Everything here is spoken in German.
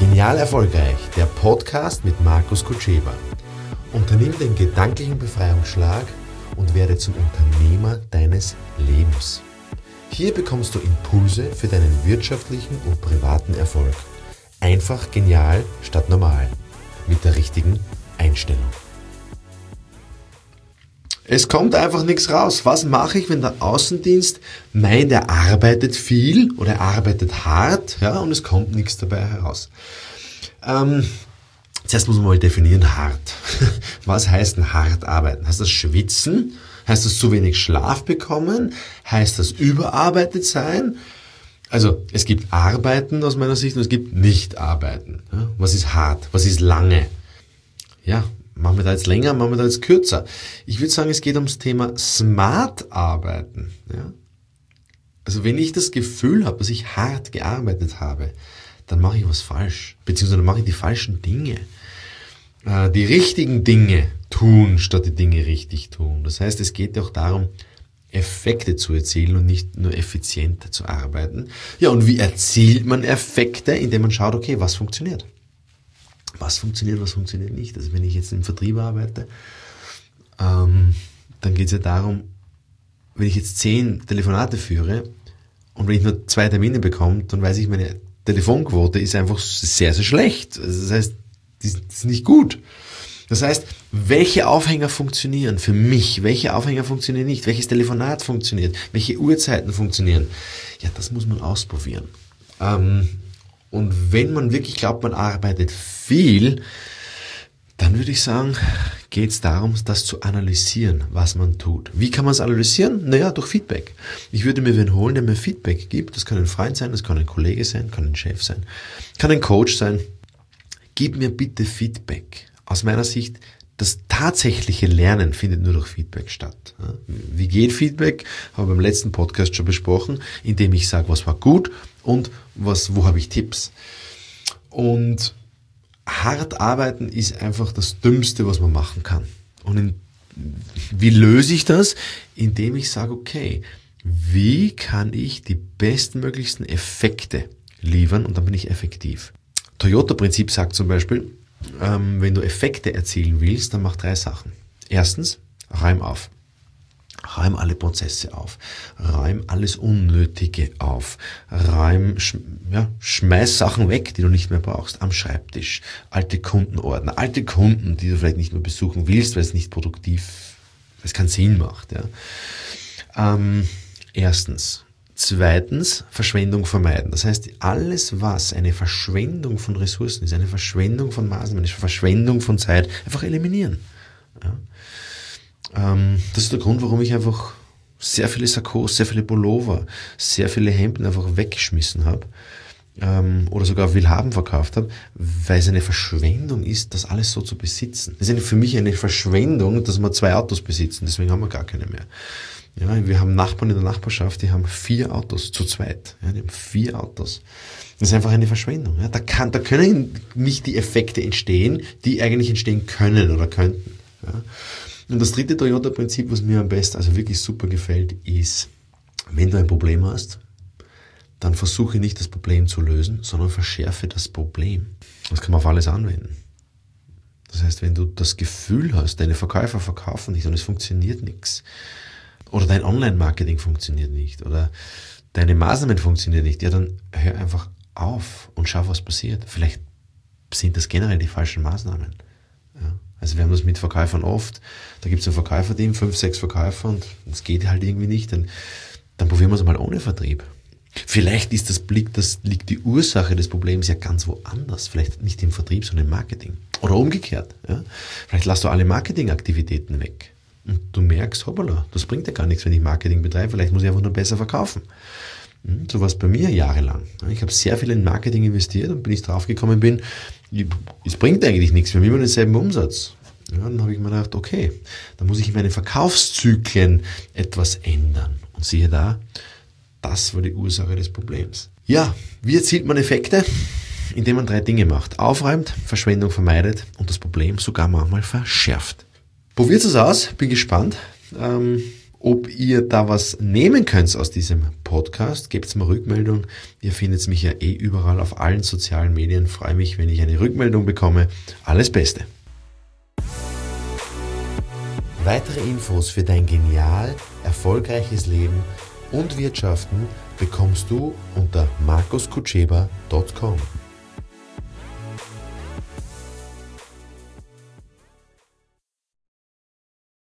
Genial erfolgreich, der Podcast mit Markus Kutscheba. Unternimm den gedanklichen Befreiungsschlag und werde zum Unternehmer deines Lebens. Hier bekommst du Impulse für deinen wirtschaftlichen und privaten Erfolg. Einfach genial statt normal. Mit der richtigen Einstellung. Es kommt einfach nichts raus. Was mache ich, wenn der Außendienst meint, er arbeitet viel oder er arbeitet hart, ja, und es kommt nichts dabei heraus? Zuerst muss man mal definieren, hart. Was heißt denn hart arbeiten? Heißt das schwitzen? Heißt das zu wenig Schlaf bekommen? Heißt das überarbeitet sein? Also es gibt Arbeiten aus meiner Sicht und es gibt Nicht-Arbeiten. Ja, was ist hart? Was ist lange? Ja, machen wir da jetzt länger, machen wir da jetzt kürzer. Ich würde sagen, es geht ums Thema smart arbeiten. Ja? Also wenn ich das Gefühl habe, dass ich hart gearbeitet habe, dann mache ich was falsch. Beziehungsweise dann mache ich die falschen Dinge. Die richtigen Dinge tun, statt die Dinge richtig tun. Das heißt, es geht ja auch darum, Effekte zu erzielen und nicht nur effizient zu arbeiten. Ja, und wie erzielt man Effekte? Indem man schaut, okay, was funktioniert? Was funktioniert nicht? Also wenn ich jetzt im Vertrieb arbeite, dann geht es ja darum, wenn ich jetzt 10 Telefonate führe und wenn ich nur 2 Termine bekomme, dann weiß ich, meine Telefonquote ist einfach sehr, sehr schlecht. Also das heißt, die ist nicht gut. Das heißt, welche Aufhänger funktionieren für mich? Welche Aufhänger funktionieren nicht? Welches Telefonat funktioniert? Welche Uhrzeiten funktionieren? Ja, das muss man ausprobieren. Und wenn man wirklich glaubt, man arbeitet viel, dann würde ich sagen, geht es darum, das zu analysieren, was man tut. Wie kann man es analysieren? Naja, durch Feedback. Ich würde mir wen holen, der mir Feedback gibt. Das kann ein Freund sein, das kann ein Kollege sein, kann ein Chef sein, kann ein Coach sein. Gib mir bitte Feedback. Aus meiner Sicht, das tatsächliche Lernen findet nur durch Feedback statt. Wie geht Feedback? Habe ich beim letzten Podcast schon besprochen, indem ich sage, was war gut und wo habe ich Tipps. Und hart arbeiten ist einfach das Dümmste, was man machen kann. Und wie löse ich das? Indem ich sage, okay, wie kann ich die bestmöglichsten Effekte liefern und dann bin ich effektiv. Toyota-Prinzip sagt zum Beispiel, wenn du Effekte erzielen willst, dann mach 3 Sachen. Erstens, räum auf. Räum alle Prozesse auf. Räum alles Unnötige auf. Schmeiß Sachen weg, die du nicht mehr brauchst. Am Schreibtisch. Alte Kundenordner. Alte Kunden, die du vielleicht nicht mehr besuchen willst, weil es nicht produktiv, weil es keinen Sinn macht. Ja. Erstens. Zweitens, Verschwendung vermeiden. Das heißt, alles, was eine Verschwendung von Ressourcen ist, eine Verschwendung von Maßnahmen, eine Verschwendung von Zeit, einfach eliminieren. Ja. Das ist der Grund, warum ich einfach sehr viele Sakkos, sehr viele Pullover, sehr viele Hemden einfach weggeschmissen habe oder sogar Willhaben verkauft habe, weil es eine Verschwendung ist, das alles so zu besitzen. Es ist für mich eine Verschwendung, dass wir 2 Autos besitzen, deswegen haben wir gar keine mehr. Ja, wir haben Nachbarn in der Nachbarschaft, die haben 4 Autos zu zweit. Ja, die haben 4 Autos. Das ist einfach eine Verschwendung. Ja, da können nicht die Effekte entstehen, die eigentlich entstehen können oder könnten. Ja. Und das 3. Toyota-Prinzip, was mir am besten, also wirklich super gefällt, ist, wenn du ein Problem hast, dann versuche nicht das Problem zu lösen, sondern verschärfe das Problem. Das kann man auf alles anwenden. Das heißt, wenn du das Gefühl hast, deine Verkäufer verkaufen nicht und es funktioniert nichts, oder dein Online-Marketing funktioniert nicht oder deine Maßnahmen funktionieren nicht, ja, dann hör einfach auf und schau, was passiert. Vielleicht sind das generell die falschen Maßnahmen. Ja. Also wir haben das mit Verkäufern oft, da gibt es ein Verkäuferteam, 5, 6 Verkäufer und es geht halt irgendwie nicht, dann probieren wir es mal ohne Vertrieb. Vielleicht liegt die Ursache des Problems ja ganz woanders, vielleicht nicht im Vertrieb, sondern im Marketing. Oder umgekehrt. Ja. Vielleicht lässt du alle Marketingaktivitäten weg. Und du merkst, hoppala, das bringt ja gar nichts, wenn ich Marketing betreibe, vielleicht muss ich einfach nur besser verkaufen. So war es bei mir jahrelang. Ich habe sehr viel in Marketing investiert und bis ich draufgekommen bin, es bringt eigentlich nichts, wir haben immer denselben Umsatz. Ja, dann habe ich mir gedacht, okay, dann muss ich in meinen Verkaufszyklen etwas ändern. Und siehe da, das war die Ursache des Problems. Ja, wie erzielt man Effekte? Indem man 3 Dinge macht. Aufräumt, Verschwendung vermeidet und das Problem sogar manchmal verschärft. Probiert es aus, bin gespannt. ob ihr da was nehmen könnt aus diesem Podcast. Gebt mir Rückmeldung. Ihr findet mich ja überall auf allen sozialen Medien. Freue mich, wenn ich eine Rückmeldung bekomme. Alles Beste. Weitere Infos für dein genial erfolgreiches Leben und Wirtschaften bekommst du unter markuskutscheba.com.